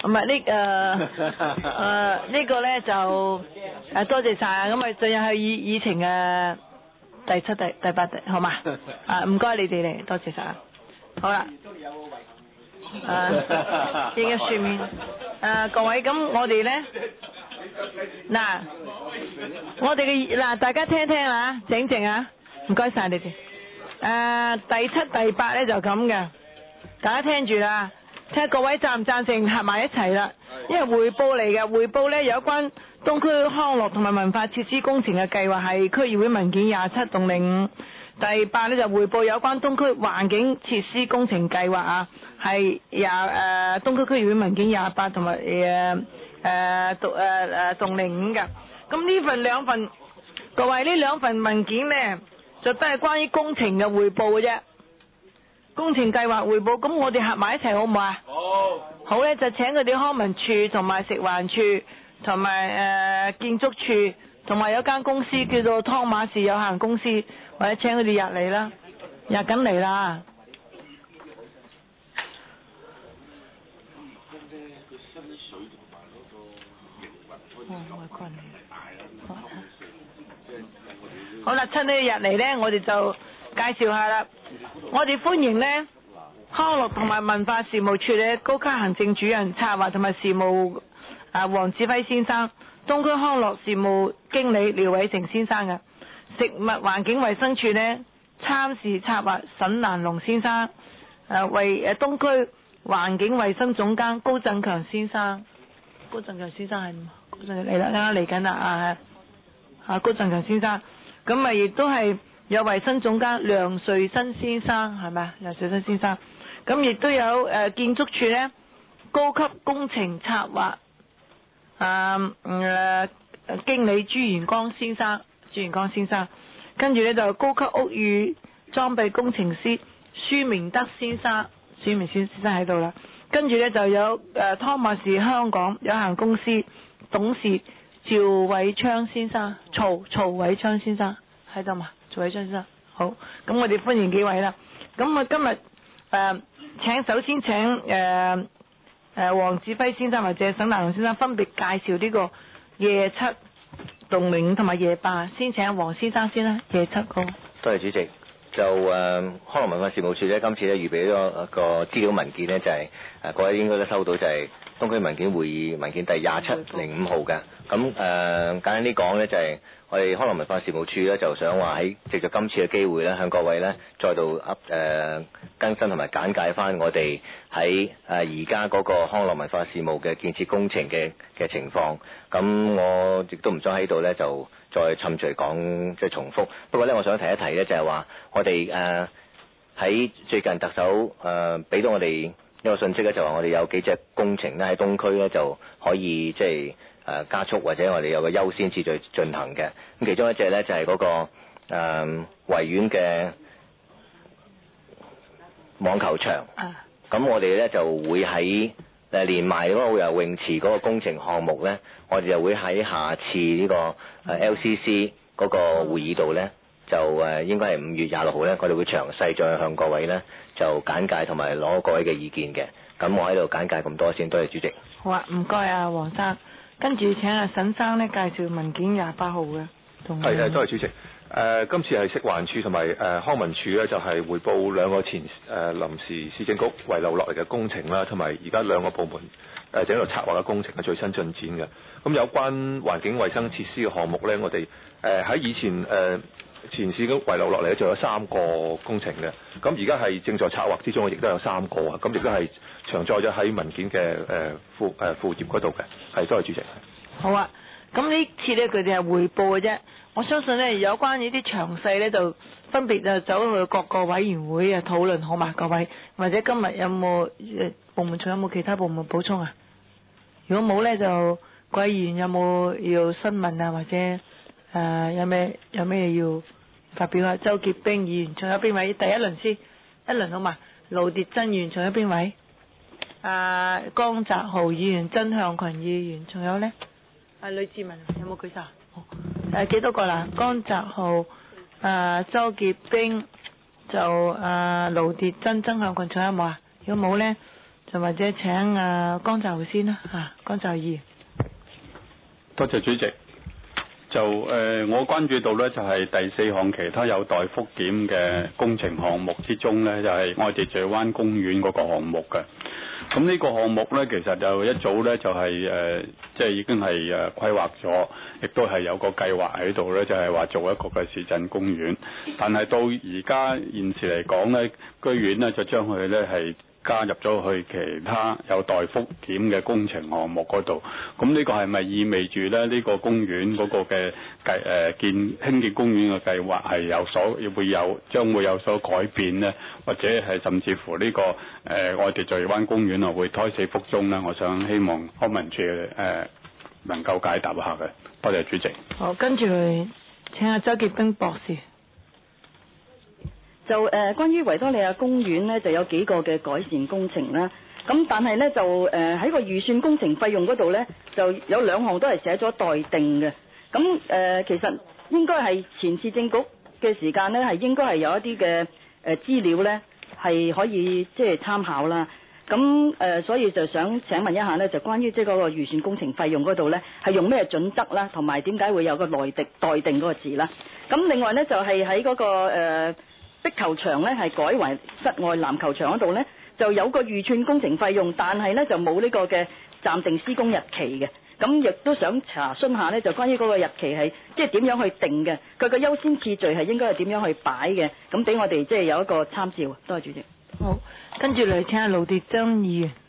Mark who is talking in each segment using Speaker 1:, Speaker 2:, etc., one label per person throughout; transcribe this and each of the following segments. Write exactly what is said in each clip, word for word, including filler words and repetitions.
Speaker 1: 唔係呢誒誒呢個咧就誒多謝晒啊！咁啊進入去議議程嘅第七、第第八題，好嘛？啊唔該你哋嚟，多謝晒啊！好啦，誒應該書面誒各位，咁我哋咧嗱，我哋嘅嗱大家聽聽啊，靜靜啊，唔該晒你哋。誒第七、第八咧就咁嘅，大家聽住啦。睇下各位贊唔贊成合埋一齊啦，因為匯報嚟嘅，匯報呢有關東區康樂同埋文化設施工程嘅計劃係區議會文件廿七動零五。第八呢就匯報有關東區環境設施工程計劃啊，係廿誒東區區議會文件廿八同埋誒誒動誒誒動零五嘅。咁呢份兩份，各位呢兩份文件呢，就都係關於工程嘅匯報嘅啫。工程計劃匯報，咁我哋合埋一齊好唔好啊？好。好咧，就請佢哋康文署同埋食環署同埋誒建築署同埋有間公司叫做湯馬士有限公司，或者請佢哋入嚟啦，入緊嚟啦。好啦，趁你哋入嚟咧，我哋就介紹下啦。我哋歡迎呢康樂同埋文化事務處嘅高級行政主任策劃同埋事務啊黃志輝先生，東區康樂事務經理廖偉成先生嘅，食物環境衛生處呢參事策劃沈蘭龍先生，誒為誒東區環境衛生總監高振強先生，高振強先生係高振嚟啦，啱啱嚟緊啦啊啊高振強先生，咁啊亦都係。有衛生總監梁瑞新先生係咪啊？梁瑞新先生，咁亦都有誒、呃、建築署咧高級工程策劃啊誒經理朱元光先生，朱元光先生，跟住咧就高級屋宇裝備工程師舒明德先生，舒明先先生喺度啦，跟住咧就有誒、呃、湯馬士香港有限公司董事趙偉昌先生，曹曹偉昌先生喺度嘛？曹偉昌先生，好，咁我哋歡迎幾位啦。咁我今日誒、呃、請首先請誒誒黃志輝先生或者沈蘭龍先生分別介紹呢個夜七動零五同埋夜八，先請黃先生先啦，夜七個。
Speaker 2: 多謝主席。就誒、呃、康樂文化事務處咧，今次咧預備咗一個資料文件咧，就係、是、誒各位應該都收到，就係東區文件會議文件第廿七零五號嘅。咁誒、呃、簡單啲講咧，就係、是、我哋康樂文化事務處咧，就想話喺藉著今次嘅機會咧，向各位咧再度噏誒更新同埋簡介翻我哋喺誒而家嗰個康樂文化事務嘅建設工程嘅嘅情況。咁我亦都唔想喺度咧就再侵隨講即係重複。不過咧，我想提一提咧，就係話我哋誒喺最近特首誒俾到我哋一個信息咧，就話我哋有幾隻工程咧喺東區咧就可以即係誒加速，或者我哋有個優先次序進行嘅。咁其中一隻咧就係嗰個誒維園嘅網球場。咁我哋咧就會喺誒連埋嗰個游泳池嗰個工程項目咧，我哋就會喺下次呢個誒 L C C 嗰個會議度咧，就誒應該係五月廿六號咧，我哋會詳細再向各位咧就簡介同埋攞各位嘅意見嘅。咁我喺度簡介咁多先，多謝主席。
Speaker 1: 好啊，唔該啊，黃生。跟住請阿沈生咧介紹文件廿八號嘅。
Speaker 3: 係係，多謝主席。誒、呃，今次係食環署同埋誒康文署咧，就係、是、匯報兩個前誒、呃、臨時市政局遺留落嚟嘅工程啦，同埋而家兩個部門誒整個策劃嘅工程嘅最新進展嘅。咁有關環境衛生設施嘅項目咧，我哋誒喺以前誒、呃、前市局遺留落嚟咧，仲有三個工程嘅。咁而家係正在策劃之中，亦都有三個啊。咁亦都係詳載咗喺文件嘅誒、呃、副誒、呃、副頁嗰度嘅。係，多謝主席。
Speaker 1: 好啊。咁呢次咧，佢哋係匯報嘅啫。我相信咧，有關呢啲詳細咧，就分別就走去各個委員會啊討論，好嘛？各位，或者今日有冇誒部門仲有冇其他部門補充啊？如果冇咧，就各位議員有冇要詢問啊，或者誒、呃、有咩有咩要發表啊？周潔冰議員，仲有邊位？第一輪先，一輪好嘛？盧蝶珍議員，仲有邊位？啊，江澤豪議員、曾向群議員，仲有咧？啊，呂志文有冇舉手？哦，誒、啊、幾多個啦？江澤豪、誒周潔冰、就誒盧蝶珍、曾向群，仲有冇啊？如果冇咧， 就或者請啊江澤先啦嚇，江澤義。
Speaker 4: 多謝主席。就誒、呃，我關注到呢，就係、是、第四項其他有待復檢嘅工程項目之中呢，就係愛秩序灣公園嗰個項目嘅。咁呢個項目呢，其實就一早呢，就係、是、誒，即、呃、係、就是、已經係誒規劃咗，亦都係有個計劃喺度呢，就係、是、話做一個嘅市鎮公園。但係到而家現時嚟講呢，居然呢，就將佢呢係加入咗去其他有待復檢嘅工程項目嗰度，咁呢個係咪意味住咧呢、這個公園嗰個嘅計誒建興建公園嘅計劃係有所會有將會有所改變呢？或者係甚至乎呢、這個誒愛秩序灣公園啊會胎死腹中呢？我想希望康文署誒、呃、能夠解答一下嘅。多謝主席。
Speaker 1: 好，跟住請阿周潔冰博士。
Speaker 5: 就誒、呃，關於維多利亞公園呢，就有幾個嘅改善工程啦。咁但係呢，就誒喺、呃、個預算工程費用嗰度呢，就有兩項都係寫咗待定嘅。咁誒、呃，其實應該係前市政局嘅時間呢，係應該係有一啲嘅誒資料呢，係可以即係參考啦。咁誒、呃，所以就想請問一下呢，就關於即係嗰個預算工程費用嗰度呢，係用咩準則啦，同埋點解會有個內定待定嗰個字啦？咁另外呢，就係喺嗰個誒。呃壁球場咧係改為室外籃球場嗰度咧，就有個預算工程費用，但係咧就冇呢個嘅暫定施工日期嘅。咁亦都想查詢下咧，就關於嗰個日期係即係點樣去定嘅，佢個優先次序係應該係點樣去擺嘅，咁俾我哋即係有一個參照。多謝主席。
Speaker 1: 好，跟住嚟請下盧迪爭議員。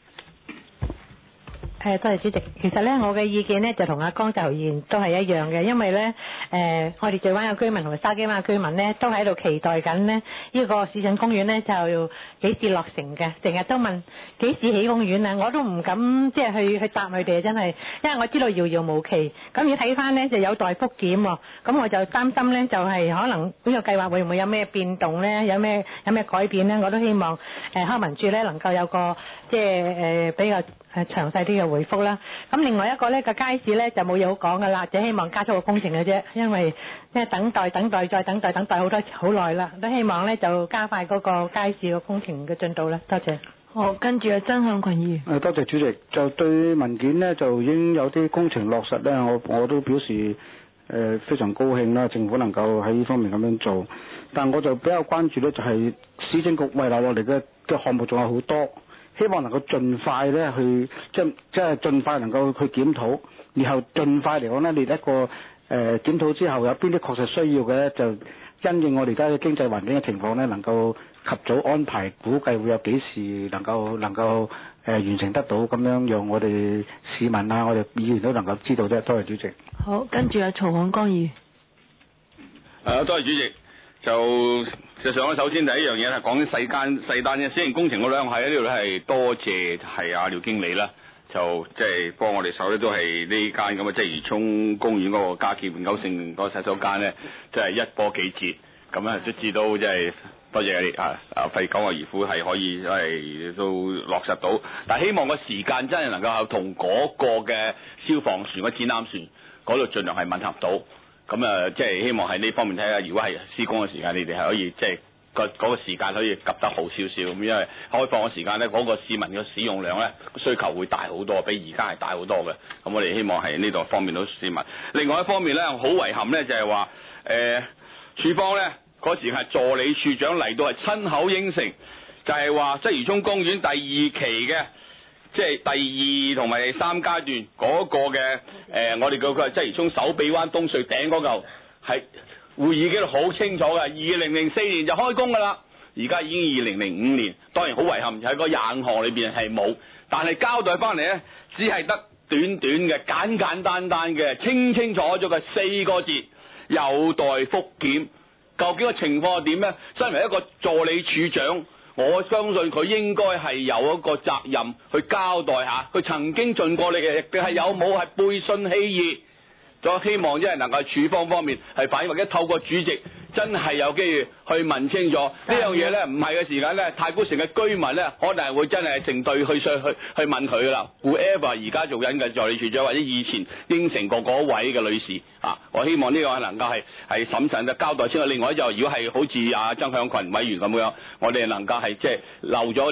Speaker 6: 誒，多謝主席。其實咧，我嘅意見咧就同阿江澤議員都係一樣嘅，因為咧誒、呃，我哋荔灣嘅居民同埋筲箕灣嘅居民咧，都喺度期待緊咧呢、這個市鎮公園咧就要幾時落成嘅，成日都問幾時起公園啊，我都唔敢即係去去答佢哋，真係，因為我知道遙遙無期。咁要睇翻咧就有待復檢喎，咁我就擔心咧就係、是、可能呢個計劃會唔會有咩變動咧，有咩有咩改變咧，我都希望誒康文署咧能夠有個即係誒比較誒詳細啲嘅回覆啦。咁另外一個咧個街市咧就冇嘢好講噶啦，只希望加速個工程嘅啫，因為即係等待等待再等待等待好多好耐啦，都希望咧就加快嗰個街市個工程嘅進度啦。多謝。
Speaker 1: 好，跟住啊曾向群議員。
Speaker 7: 誒，多謝主席。就對文件呢，就已經有啲工程落實咧，我我都表示誒、呃、非常高興啦，政府能夠喺呢方面咁樣做。但我就比較關注咧，就係、是、市政局遺留落嚟嘅嘅項目仲有好多。希望能夠盡快咧去，即係即係盡快能夠去檢討，然後盡快嚟講咧，列一個誒、呃、檢討之後有邊啲確實需要嘅咧，就因應我哋而家嘅經濟環境嘅情況咧，能夠及早安排，估計會有幾時能夠能夠誒、呃、完成得到，咁樣讓我哋市民啊，我哋議員都能夠知道啫。多謝主席。
Speaker 1: 好，跟住啊曹漢江議員。
Speaker 8: 誒，多謝主席。就實際上首先第一樣嘢係講啲細間細單嘅小型工程嗰兩係喺呢度咧，係多謝係阿廖經理啦，就即係幫我哋手咧，都係呢間咁嘅即係鰂魚涌公園嗰個加建永久性嗰個洗手間咧，即係一波幾折，咁啊，卒之都即係多謝你啊啊費九牛二虎係可以係都落實到，但係希望個時間真係能夠同嗰個嘅消防船個展覽船嗰度盡量係吻合到。咁啊，即係希望喺呢方面睇下，如果係施工嘅時間，你哋係可以即係個嗰個時間可以及得好少少咁，因為開放嘅時間咧，嗰個市民嘅使用量咧需求會大好多，比而家係大好多嘅。咁我哋希望係呢度方便到市民。另外一方面咧，好遺憾咧就係話誒處方咧嗰時係助理處長嚟到係親口應承，就係話鰂魚涌公園第二期嘅。即係第二同埋第三階段嗰個嘅誒、呃，我哋叫佢係鰂魚涌手臂灣東隧頂嗰嚿係會議記錄好清楚嘅，二零零四年就開工㗎啦，而家已經二零零五年，當然好遺憾喺個廿五項裏邊係冇，但係交代翻嚟咧，只係得短短嘅簡簡單單嘅清清楚楚嘅四個字，有待復檢。究竟個情況係點咧？身為一個助理處長。我相信佢應該係有一個責任去交代下，佢曾經盡過力嘅，亦係有冇係背信棄義。就希望即係能夠處方方面係反映，或者透過主席真係有機會去問清楚呢樣嘢咧，唔係嘅時間咧，太古城嘅居民咧，可能係會真係成隊去上去去問佢噶啦。Whoever 而家做緊嘅助理處長，或者以前應承過嗰位嘅女士啊，我希望呢個能夠係係審慎嘅交代清楚。另外就如果係好似阿曾向群委員咁樣，我哋能夠係即係漏咗啲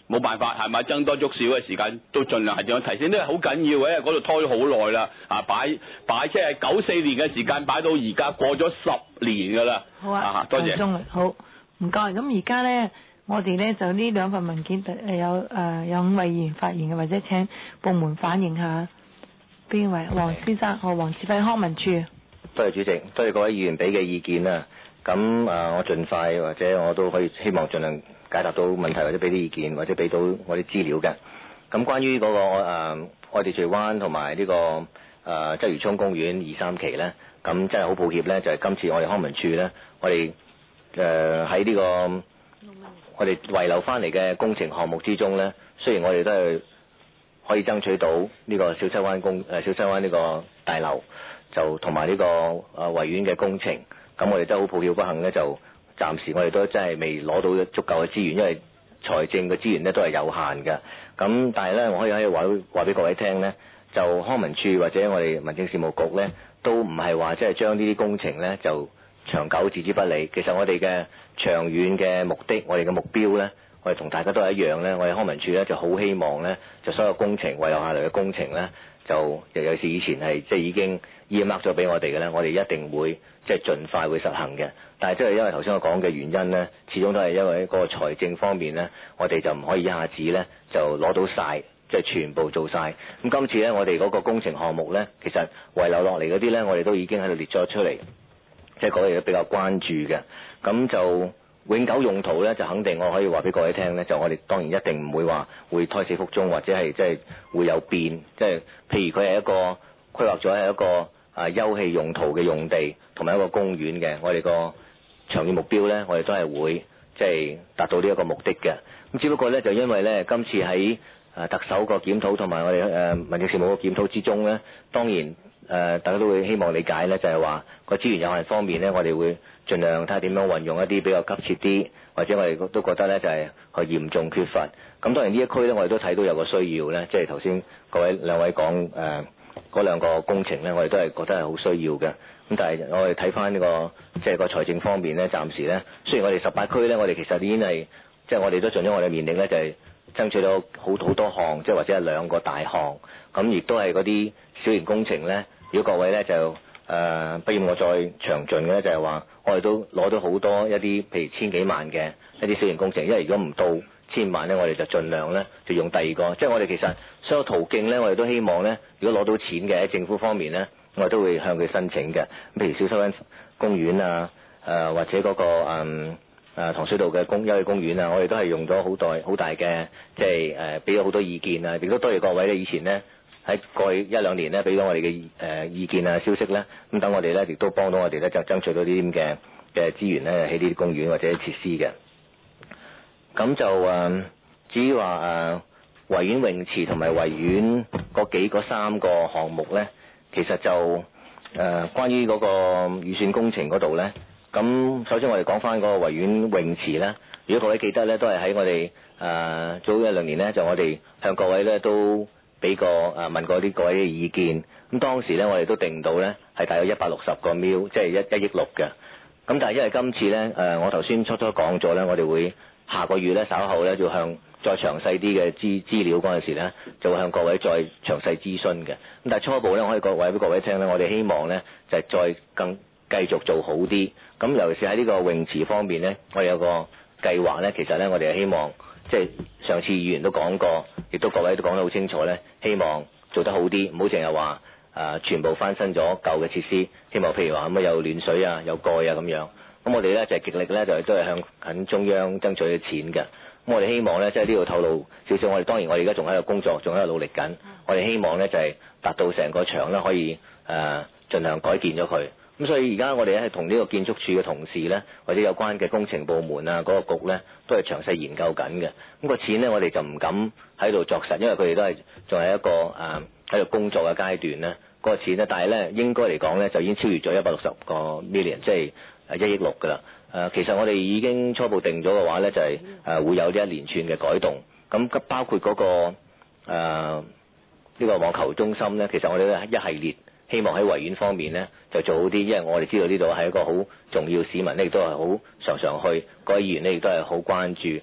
Speaker 8: 冇辦法係咪增多足少嘅時間都盡量係點樣提升，呢個好緊要嘅，因為嗰度拖咗好耐啦，啊擺擺即係九四年嘅時間擺到而家過咗十年㗎啦。
Speaker 1: 好啊，
Speaker 8: 啊多謝。
Speaker 1: 鐘好唔該。咁而家咧，我哋咧就呢兩份文件誒有誒、呃、有五位議員發言嘅，或者請部門反映下。邊位？黃先生，我黃志輝康文署。
Speaker 2: 多謝主席，多謝各位議員俾嘅意見啦。咁啊，我盡快或者我都可以希望盡量解答到問題，或者俾啲意見，或者俾到我啲資料嘅。咁關於嗰、那個誒愛秩序灣同埋呢個誒鰂魚涌公園二三期咧，咁真係好抱歉咧，就係、是、今次我哋康文署咧，我哋誒喺呢個我哋遺留翻嚟嘅工程項目之中咧，雖然我哋都係可以爭取到呢個小西灣公誒小西灣呢個大樓，就同埋呢個誒維園嘅工程，咁我哋都好抱歉不幸咧，就暫時我哋都真係未攞到足夠嘅資源，因為財政嘅資源咧都係有限嘅。咁但係咧，我可以可以話話俾各位聽咧，就康文署或者我哋民政事務局咧，都唔係話即係將呢啲工程咧就長久置之不理。其實我哋嘅長遠嘅目的，我哋嘅目標咧，我哋同大家都係一樣咧。我哋康文署咧就好希望咧，就所有工程遺留下嚟嘅工程咧，就尤其是以前係即係已經 earmark 咗俾我哋嘅咧，我哋一定會即係盡快會實行嘅。但係即係因為頭先我講嘅原因咧，始終都係因為一個財政方面咧，我哋就唔可以一下子咧就攞到晒，即係全部做晒。咁今次咧，我哋嗰個工程項目咧，其實遺留落嚟嗰啲咧，我哋都已經喺度列咗出嚟，即係嗰啲都比較關注嘅。咁就永久用途咧，就肯定我可以話俾各位聽咧，就我哋當然一定唔會話會胎死腹中，或者係即係會有變。即係譬如佢係一個規劃咗係一個啊休憩用途嘅用地，同埋一個公園嘅，我哋個長遠目標咧，我哋都係會即係達到呢一個目的嘅。咁只不過咧，就因為咧今次喺誒特首個檢討同埋我哋誒民政事務個檢討之中咧，當然誒大家都會希望理解咧，就係話個資源有限方面咧，我哋會盡量睇下點樣運用一啲比較急切啲，或者我哋都覺得咧就係佢嚴重缺乏。咁當然呢一區咧，我哋都睇到有個需要咧，即係頭先各位兩位講誒嗰兩個工程咧，我哋都係覺得係好需要嘅。咁但係我哋睇翻呢個即係個財政方面咧，暫時咧，雖然我哋十八區咧，我哋其實已經係即係我哋都盡咗我哋面力咧，就係爭取到好好多項，即係或者係兩個大項，咁亦都係嗰啲小型工程咧。如果各位咧就誒、呃，不如我再詳盡嘅咧，就係話我哋都攞到好多一啲譬如千幾萬嘅一啲小型工程，因為如果唔到千萬咧，我哋就盡量咧就用第二個，即係我哋其實所有途徑咧，我哋都希望咧，如果攞到錢嘅喺政府方面咧，我哋都會向佢申請嘅。譬如小西灣公園啊，誒、呃、或者嗰、那個誒誒糖水道嘅公休憩公園啊，我哋都係用咗好大好大嘅，即係誒俾咗好多意見啊，亦都多謝各位咧，以前咧喺過去一兩年咧俾咗我哋嘅誒意見啊消息咧，咁等我哋咧亦都幫到我哋咧就爭取到啲咁嘅嘅資源咧喺呢啲公園或者設施嘅。咁就誒、呃、至於話誒維園泳池同埋維園嗰幾嗰三個項目咧，其實就誒、呃、關於嗰個預算工程嗰度咧，咁首先我哋講翻嗰個維園泳池咧，如果各位記得咧，都係喺我哋誒、呃、早一兩年咧，就我哋向各位咧都俾過誒、呃、問過啲各位嘅意見，咁當時咧我哋都定到咧係大約一百六十個 mil，即係一一億六嘅。咁但係因為今次咧誒、呃、我頭先初初講咗咧，我哋會下個月咧稍後咧就向再詳細啲嘅資資料嗰陣時咧，就會向各位再詳細諮詢嘅。咁但係初步咧，我可以各位俾各位聽咧，我哋希望咧就係再更繼續做好啲。咁尤其是喺呢個泳池方面咧，我哋有個計劃咧，其實咧我哋係希望即係上次議員都講過，亦都各位都講得好清楚咧，希望做得好啲，唔好淨係話誒全部翻新咗舊嘅設施。希望譬如話咁啊有暖水啊，有蓋啊咁樣。咁我哋咧就係極力咧，就係都係向緊中央爭取嘅錢嘅。咁我哋希望咧，即係呢度透露少少。我哋當然我哋而家仲喺度工作，仲喺度努力緊。我哋希望咧就係達到成個場咧可以誒、呃、盡量改建咗佢。咁所以而家我哋咧係同呢個建築署嘅同事咧，或者有關嘅工程部門啊嗰、那個局咧，都係詳細研究緊嘅。咁、那個錢咧，我哋就唔敢喺度作實，因為佢哋都係仲係一個誒喺度工作嘅階段咧。嗰、那個錢咧，但係咧應該嚟講咧，就已經超越咗一百六十個 million， 即係誒一億六㗎啦。誒，其實我哋已經初步定咗嘅話咧，就係、是、誒會有呢一連串嘅改動。咁包括嗰、那個誒呢、呃這個網球中心咧，其實我哋咧一系列希望喺維園方面咧就做好啲，因為我哋知道呢度係一個好重要，市民咧亦都係好常常去，各位議員咧亦都係好關注。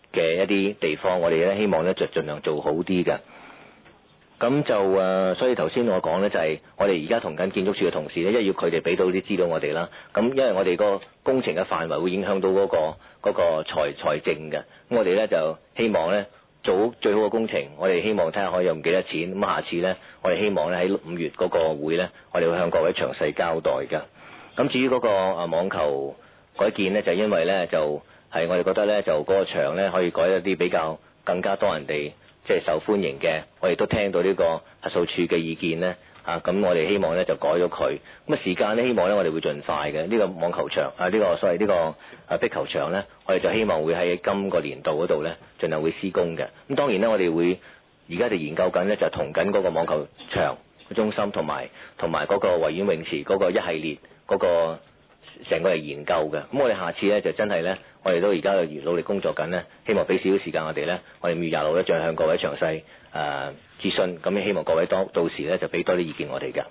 Speaker 2: 嘅一啲地方，我哋咧希望咧就盡量做好啲嘅。咁就誒、呃，所以頭先我講咧就係、是、我哋而家同緊建築署嘅同事咧，因為要佢哋俾到啲資料我哋啦。咁因為我哋個工程嘅範圍會影響到嗰、那個嗰、那個財財政嘅，咁我哋咧就希望咧做好最好嘅工程。我哋希望睇下可以用幾多錢。咁下次咧，我哋希望咧喺五月嗰個會咧，我哋會向各位詳細交代㗎。咁至於嗰個誒網球改建咧，就因為咧就係、是、我哋覺得咧就嗰個場咧可以改一啲比較更加多人哋即係受歡迎嘅，我哋都聽到呢個核數處嘅意見咧，啊咁我哋希望咧就改咗佢。咁啊時間咧希望咧我哋會盡快嘅。呢、這個網球場啊，呢、這個所謂呢個啊壁球場咧，我哋就希望會喺今個年度嗰度咧盡量會施工嘅。咁當然咧，我哋會而家就研究緊咧，就同緊嗰個網球場中心同埋同埋嗰個維園泳池嗰個一系列嗰個成個係研究嘅。咁我哋下次咧就真係咧。我哋都而家努力工作緊咧，希望俾少少時間我哋咧，我哋五月廿六咧再向各位詳細誒、呃、諮詢，咁希望各位當到時咧就俾多啲意見我哋嘅。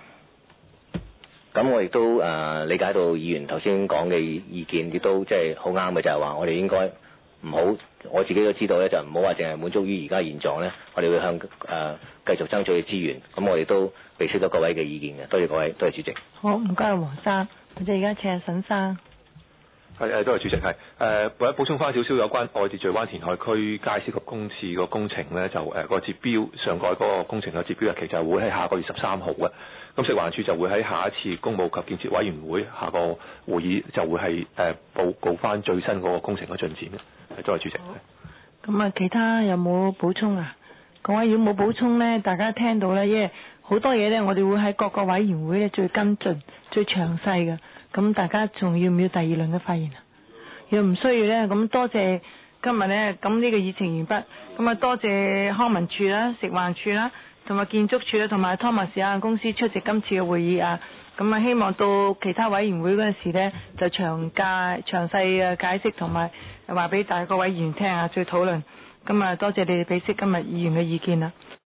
Speaker 2: 咁我亦都誒、呃、理解到議員頭先講嘅意見，亦都即係好啱嘅，就係、是、話我哋應該唔好，我自己都知道咧，就唔好話淨係滿足於而家現狀咧，我哋會向誒、呃、繼續爭取資源。咁我哋都俾出咗各位嘅意見嘅，多謝各位，多謝主席。
Speaker 1: 好，唔該黃生，我哋而家請阿沈生。
Speaker 3: 係誒，多謝主席。係誒，或者補充翻少少有關愛秩序灣填海區街市及公廁個工程咧，就誒、呃那個截標上蓋嗰個工程嘅截標日期就會喺下個月十三號嘅。咁食環署就會喺下一次工務及建設委員會下個會議就會係誒、呃、報告翻最新嗰個工程嘅進展嘅。多謝主席。
Speaker 1: 咁啊，其他有冇補充啊？各位如果冇補充咧，大家聽到咧，因為好多嘢咧，我哋會喺各個委員會咧最跟進、最詳細嘅。咁大家仲要唔要第二輪嘅發言啊？如果唔需要咧，咁多謝今日咧，咁呢個議程完畢。咁啊，多謝康文署啦、食環署啦，同埋建築署啦，同埋湯馬士有限公司出席今次嘅會議啊。咁啊，希望到其他委員會嗰陣時咧，就詳介詳細嘅解釋同埋話俾大家各位議員聽下，再討論。咁啊，多謝你哋俾悉今日議員嘅意見啦。